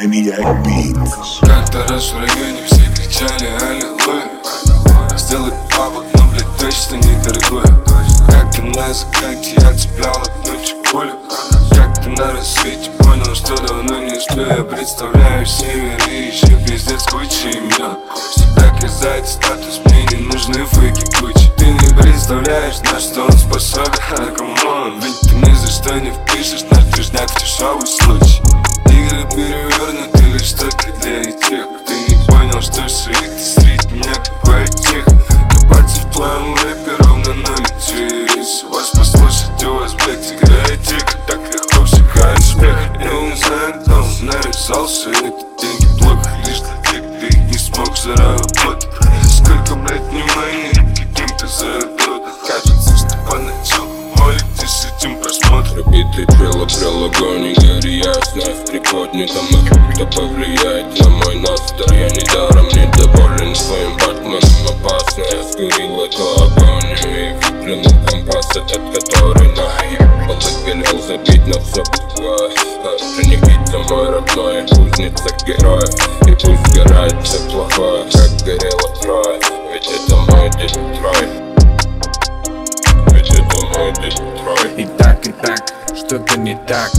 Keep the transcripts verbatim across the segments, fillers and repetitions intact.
Maniac Beats. Как-то раз в районе все кричали аллилуйя. Сделай бабок, но, блядь, точно недорогое. Как-то на закате я цеплял одну чекулю. Как-то на рассвете понял, что давно не сплю. Я представляю север и еще пиздец куча имен. Всегда казать статус, мне не нужны фейки кучи. Ты не представляешь, на что он способен, а камон. Ведь ты ни за что не впишешь наш движняк в дешевый случай. Игры перевернуты лишь только для этих. Ты не понял, что шрифт среди меня какой тихо. Копаться в твоем рэпе ровно на летюсь. Вас послушать, у вас, блядь, играет тихо. Так легко вшикает смех. Я не знаю, кто нарисался. Это деньги плохо лишь для тех, кто их не смог заработать. Сколько, блядь, внимания каким-то заработать. Кажется, что поначалу молитесь с этим просмотром. Битый чело, прилагаю, не гори ясность. Приподнятом кто повлияет на мой настроение. Я недаром недоволен своим Батманом. Опасно, я скурил эту агонию и выплюнул компас, этот который наебал и велел забить на все буквой. Даже не видно мой родной, кузница героев. И пусть сгорает все плохое, как горело Трое. Ведь это мой Детройт. Ведь это мой Детройт. И так, и так, что-то не так.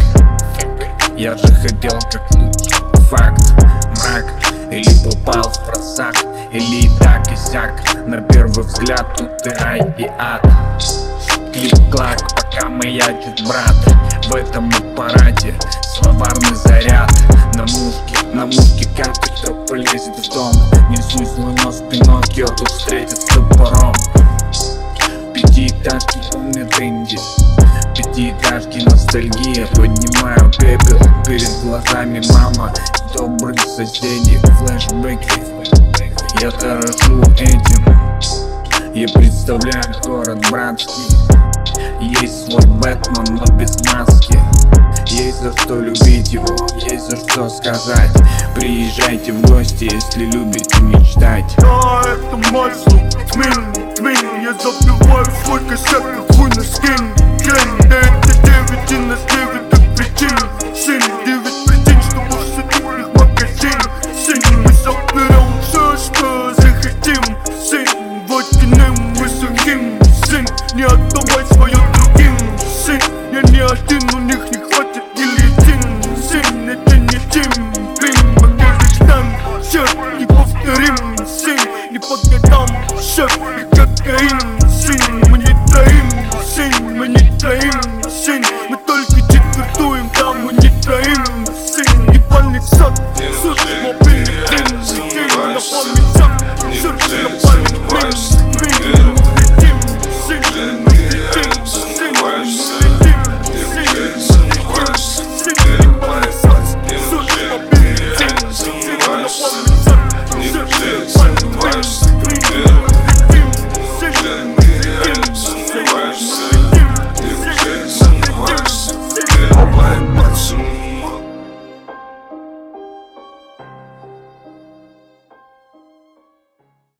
Я же хотел как лучше. Факт, мрак. Или попал в просак, или и так и сяк. На первый взгляд тут и рай, и ад. Клик-клак, пока маячит брат. В этом аппарате словарный заряд. На мушке, на мушке каждый, кто полезет в дом. Несусь свой нос Пиноккио, тут встретится с топором. Пятиэтажки умят инди. Пятиэтажки ностальгия. Поднимаю пепел перед глазами мама. Добрые соседи, флешбеки. Я дорожу этим. Я представляю город братский. Есть свой Бэтмен, но без маски. Есть за что любить его, есть за что сказать. Приезжайте в гости, если любите мечтать. Да, это мой звук, тмин, тмин. Я забиваю свой косяк, как хуй на скин. Ген, да это девять и на девять, так причин. Сын, девять причин, чтобы всадить в них магазин. Сын, мы соберем все, что захотим. Сын, водяным мы сухим. Сын, не отдавай свое другим. Сын, я не один, у них не хватит гильотин. Сын, это не Тим, Бим, мы не ждем. Шеф, не повторим. Сын, не по годам. Шеф, и кокаин. Сын, мы не троим. Сын, мы не троим. Сын, мы только четвертуем, да, мы не троим. Сын, ебальный сад.